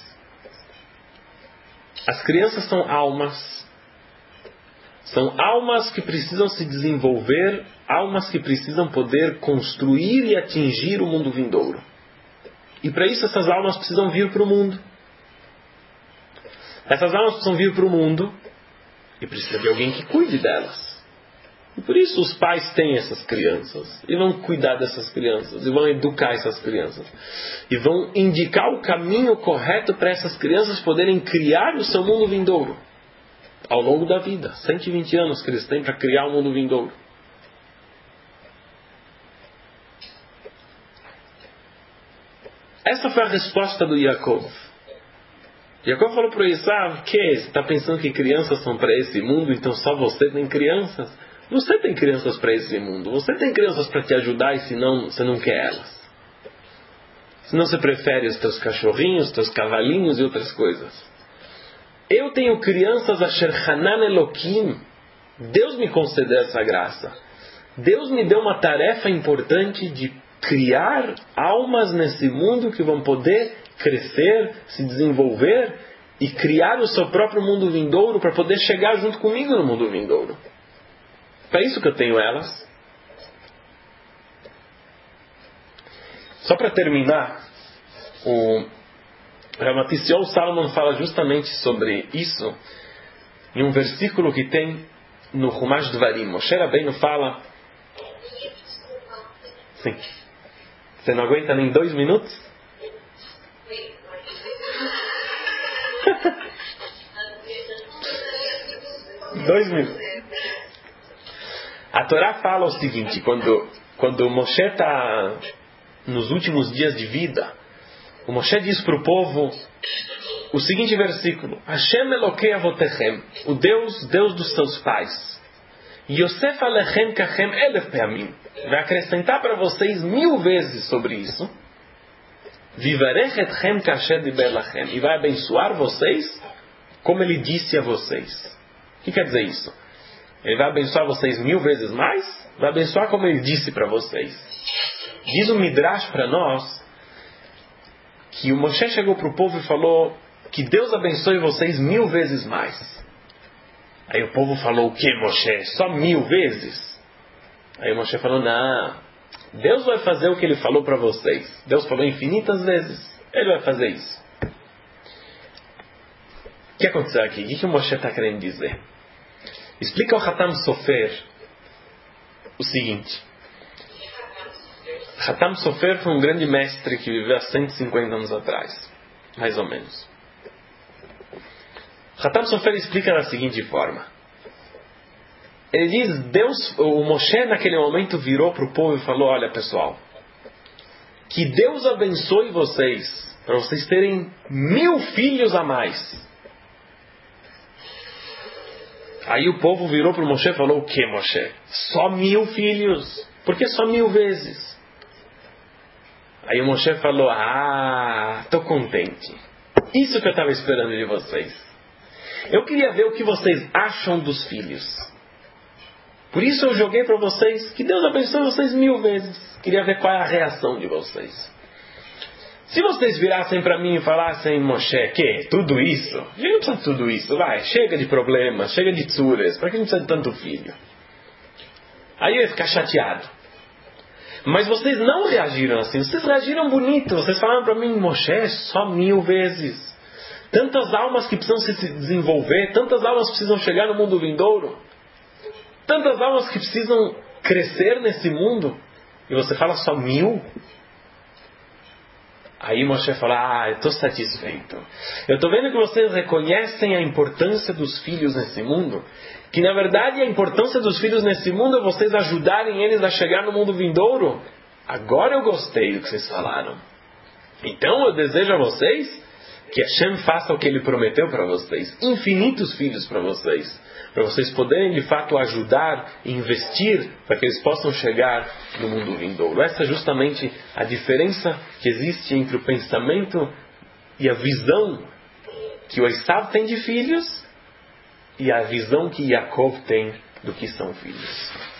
As crianças são almas. São almas que precisam se desenvolver, almas que precisam poder construir e atingir o mundo vindouro. E para isso essas almas precisam vir para o mundo. Essas almas precisam vir para o mundo e precisa de alguém que cuide delas. E por isso os pais têm essas crianças. E vão cuidar dessas crianças. E vão educar essas crianças. E vão indicar o caminho correto para essas crianças poderem criar o seu mundo vindouro. Ao longo da vida. 120 anos que eles têm para criar o mundo vindouro. Essa foi a resposta do Yaakov. Yaakov falou para o Esav, que você está pensando que crianças são para esse mundo, então só você tem crianças? Você tem crianças para esse mundo. Você tem crianças para te ajudar e senão você não quer elas. Senão você prefere os teus cachorrinhos, os teus cavalinhos e outras coisas. Eu tenho crianças Asher Hanan Elokim. Deus me concedeu essa graça. Deus me deu uma tarefa importante de criar almas nesse mundo que vão poder crescer, se desenvolver e criar o seu próprio mundo vindouro para poder chegar junto comigo no mundo vindouro. Para isso que eu tenho elas. Só para terminar, o Ramaticiol Salomon fala justamente sobre isso em um versículo que tem no Humash Dvarim. Moshe Rabbeinu fala... Sim. Você não aguenta nem 2 minutos? 2 minutos. A Torá fala o seguinte, quando Moshe está nos últimos dias de vida, o Moshe diz para o povo o seguinte versículo: Hashem Elokei Avotechem, o Deus dos seus pais, Yosef Alechem Kachem Elef Peamim, vai acrescentar para vocês 1000 vezes sobre isso, Vivarech Etchem Kasher Diber Lachem, e vai abençoar vocês como ele disse a vocês. O que quer dizer isso? Ele vai abençoar vocês 1000 vezes mais? Vai abençoar como ele disse para vocês. Diz o Midrash para nós que o Moshe chegou para o povo e falou que Deus abençoe vocês 1000 vezes mais. Aí o povo falou: o que, Moshe? Só 1000 vezes? Aí o Moshe falou: não, Deus vai fazer o que ele falou para vocês. Deus falou infinitas vezes, ele vai fazer isso. O que aconteceu aqui? O que o Moshe está querendo dizer? Explica o Hatam Sofer o seguinte. Hatam Sofer foi um grande mestre que viveu há 150 anos atrás, mais ou menos. Hatam Sofer explica da seguinte forma. Ele diz, o Moshe naquele momento virou para o povo e falou: olha pessoal, que Deus abençoe vocês, para vocês terem 1000 filhos a mais. Aí o povo virou para o Moshe e falou: o que, Moshe? Só 1000 filhos? Por que só 1000 vezes? Aí o Moshe falou: estou contente. Isso que eu estava esperando de vocês. Eu queria ver o que vocês acham dos filhos. Por isso eu joguei para vocês, que Deus abençoe vocês 1000 vezes. Queria ver qual é a reação de vocês. Se vocês virassem para mim e falassem: Moshe, que? Tudo isso? A gente não precisa de tudo isso, vai, chega de problemas, chega de tsuras, para que a gente precisa de tanto filho? Aí eu ia ficar chateado. Mas vocês não reagiram assim, vocês reagiram bonito, vocês falaram para mim: Moshe, só 1000 vezes. Tantas almas que precisam se desenvolver, tantas almas que precisam chegar no mundo vindouro, tantas almas que precisam crescer nesse mundo, e você fala só 1000? Aí Moshe fala: eu estou satisfeito. Eu estou vendo que vocês reconhecem a importância dos filhos nesse mundo. Que na verdade a importância dos filhos nesse mundo é vocês ajudarem eles a chegar no mundo vindouro. Agora eu gostei do que vocês falaram. Então eu desejo a vocês que Hashem faça o que Ele prometeu para vocês. Infinitos filhos para vocês. Para vocês poderem de fato ajudar e investir para que eles possam chegar no mundo vindouro. Essa é justamente a diferença que existe entre o pensamento e a visão que o Esav tem de filhos e a visão que Yaakov tem do que são filhos.